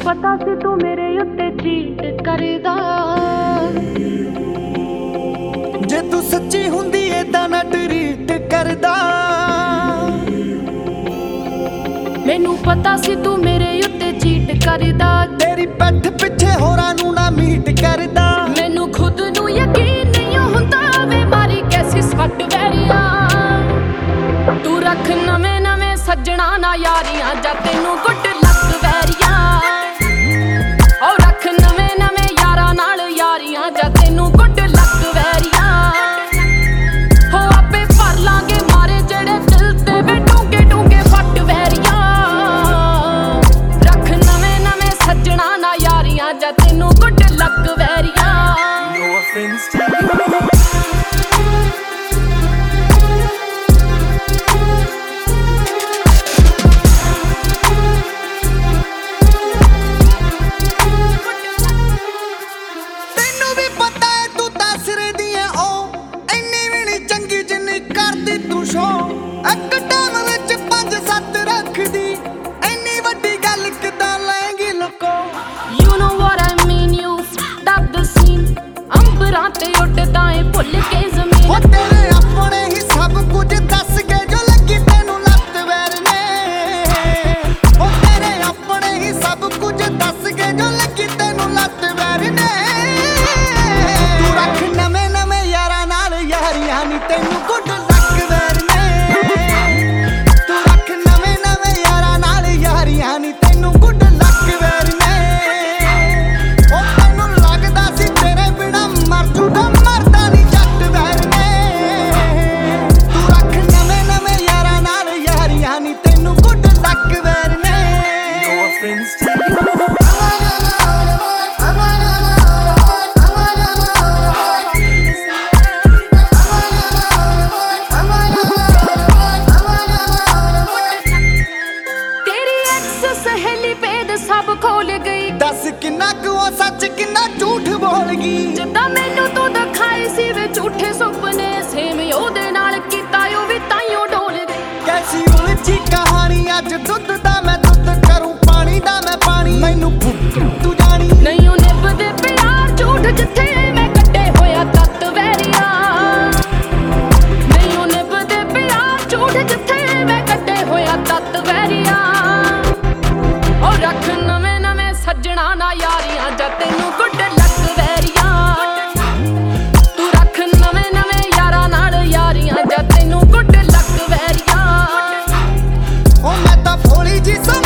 ਪਤਾ ਸੀ ਤੂੰ ਮੇਰੇ ਉੱਤੇ ਚੀਟ ਕਰਦਾ। ਜੇ ਤੂੰ ਸੱਚੀ ਹੁੰਦੀ ਏ ਤਾਂ ਨਾ ਟਰੀਟ ਕਰਦਾ। ਮੈਨੂੰ ਪਤਾ ਸੀ ਤੂੰ ਮੇਰੇ ਉੱਤੇ ਚੀਟ ਕਰਦਾ। ਤੇਰੀ ਪਿੱਠ ਪਿੱਛੇ ਹੋਰਾਂ ਨੂੰ ਨਾ ਮੀਟ ਕਰਦਾ। ਮੈਨੂੰ ਖੁਦ ਨੂੰ ਯਕੀਨ ਨਹੀਂ ਹੁੰਦਾ ਵੇ ਮਾਰੀ ਕੈਸੀ ਸੱਟ ਵੈਰੀਆਂ। ਤੂੰ ਰੱਖ ਨਵੇਂ ਨਵੇਂ ਸੱਜਣਾ ਨਾ ਯਾਰੀਆਂ ਜਾਂ ਤੈਨੂੰ ਗੁੱਡ ਲੱਕ ਵੈਰੀਆਂ। ਓ ਰੱਖ ਨਵੇਂ ਨਵੇਂ ਯਾਰਾਂ ਨਾਲ ਯਾਰੀਆਂ ਜਾਂ ਤੈਨੂੰ ਗੁੱਡ ਲੱਕ ਵੈਰੀਆਂ। ਹੋ ਆਪੇ ਭਰ ਲਾਂਗੇ ਮਾਰੇ ਜਿਹੜੇ ਦਿਲ ਤੇ ਵੇ ਡੂੰਘੇ ਡੂੰਘੇ ਫੱਟ ਵੈਰੀਆਂ। ਰੱਖ ਨਵੇਂ ਨਵੇਂ ਸੱਜਣਾ ਨਾ ਯਾਰੀਆਂ ਜਾਂ ਤੈਨੂੰ ਗੁੱਡ ਲੱਕ ਵੈਰੀਆਂ। No offense to you. ਤੈਨੂੰ ਵੀ ਪਤਾ ਏ ਤੂੰ ਤਾਂ ਸਿਰੇ ਦੀ ਏ ਉਹ, ਇੰਨੀ ਵੀ ਨੀ ਚੰਗੀ ਜਿੰਨੀ ਕਰਦੀ ਤੂੰ ਸ਼ੋਅ। ਇੱਕ ਟਾਈਮ ਵਿੱਚ 5-7 ਰੱਖਦੀ, ਇੰਨੀ ਵੱਡੀ ਗੱਲ ਕਿੱਦਾਂ ਲੈਂਗੀ ਲੁਕੋ। You know what I mean, you stop the scene। ਅੰਬਰਾਂ ਤੇ ਉੱਡਦਾ ਏ ਭੁੱਲ ਕੇ ਜ਼ਮੀਨ। ਉਹ ਤੇਰੇ ਆਪਣੇ ਹੀ ਸਭ ਕੁਝ ਦੱਸ ਕੇ ਜੋ ਲੱਗੀ ਤੈਨੂੰ ਲੱਤ ਵੈਰ ਨੇ। ਉਹ ਤੇਰੇ ਆਪਣੇ ਹੀ ਸਭ ਕੁਝ ਦੱਸ ਕੇ ਜੋ ਲੱਗੀ ਤੈਨੂੰ ਲੱਤ ਵੈਰ ਨੇ। ਤੂੰ ਰੱਖ ਨਵੇਂ ਨਵੇਂ ਯਾਰਾਂ ਨਾਲ ਯਾਰੀਆਂ ਨੀ ਤੈਨੂੰ ਗੁੱਡ ਲੱਕ ਵੈਰ ਨੇ। ਤੂੰ ਰੱਖ ਨਵੇਂ ਨਵੇਂ ਯਾਰਾਂ ਨਾਲ ਯਾਰੀਆਂ ਨੀ ਤੈਨੂੰ ਗੁੱਡ ਲੱਕ ਵੈਰ ਨੇ। ਉਹ ਤੈਨੂੰ ਲੱਗਦਾ ਸੀ ਤੇਰੇ ਬਿਨਾ ਮਰ ਜੂਗਾ, ਮਰਦਾ ਨੀ ਜੱਟ ਵੈਰ ਨੇ। ਤੂੰ ਰੱਖ ਨਵੇਂ ਨਵੇਂ ਯਾਰਾਂ ਨਾਲ ਯਾਰੀਆਂ ਨੀ ਤੈਨੂੰ ਗੁੱਡ ਲੱਕ ਵੈਰ ਨੇ। No offense to you. ਤੇਰੀ ਐਕਸ ਸਹੇਲੀ ਭੇਦ ਸਭ ਖੋਲ ਗਈ। ਦੱਸ ਕਿੰਨਾ ਕੁ ਉਹ ਸੱਚ ਕਿੰਨਾ ਝੂਠ ਬੋਲ ਗਈ। ਜਿੱਦਾਂ ਮੈਨੂੰ ਤੂੰ ਦਿਖਾਏ ਸੀ ਵੇ ਝੂਠੇ ਸੁਪਨੇ, ਸੇਮ ਉਹਦੇ ਨਾਲ ਕੀਤਾ ਉਹ ਵੀ ਤਾਈਓ ਡੋਲ ਗਈ। ਕੈਸੀ ਉਲਝੀ ਕਹਾਣੀ ਅੱਜ ਦੁੱਧ ਦਾ ਮੈਂ ਦੁੱਧ ਕਰੂੰ, ਪਾਣੀ ਦਾ ਮੈਂ ਪਾਣੀ, ਮੈਨੂੰ ਤੂੰ ਜਾਣੀ। ਨਹੀਂ ਉਹ ਨਿਭਦੇ ਪਿਆਰ ਝੂਠ ਜਿੱਥੇ ਮੈਂ ਕੱਢੇ ਹੋਇਆ ਤੱਤ ਵੈਰੀਆਂ। ਨਹੀਂ ਉਹ ਨਿਭਦੇ ਪਿਆਰ ਝੂਠ ਜਿੱਥੇ ਮੈਂ ਕੱਢੇ ਹੋਇਆ ਤੱਤ ਵੈਰੀਆਂ। ਓ ਰੱਖ ਨਵੇਂ ਨਵੇਂ ਸੱਜਣਾ ਨਾ ਯਾਰੀਆਂ ਜਾਂ ਤੈਨੂੰ ਗੁੱਡ ਲੱਕ ਵੈਰੀਆਂ। ਤੂੰ ਰੱਖ ਨਵੇਂ ਨਵੇਂ ਯਾਰਾਂ ਨਾਲ ਯਾਰੀਆਂ ਜਾਂ ਤੈਨੂੰ ਗੁੱਡ ਲੱਕ ਵੈਰੀਆਂ। ਉਹ ਮੈਂ ਤਾਂ ਭੋਲੀ ਜੀ